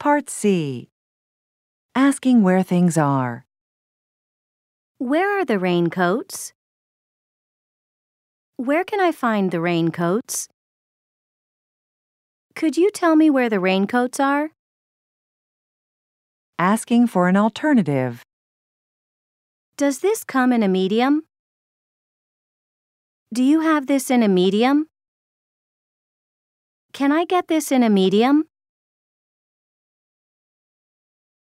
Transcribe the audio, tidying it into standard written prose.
Part C. Asking where things are. Where are the raincoats? Where can I find the raincoats? Could you tell me where the raincoats are? Asking for an alternative. Does this come in a medium? Do you have this in a medium? Can I get this in a medium?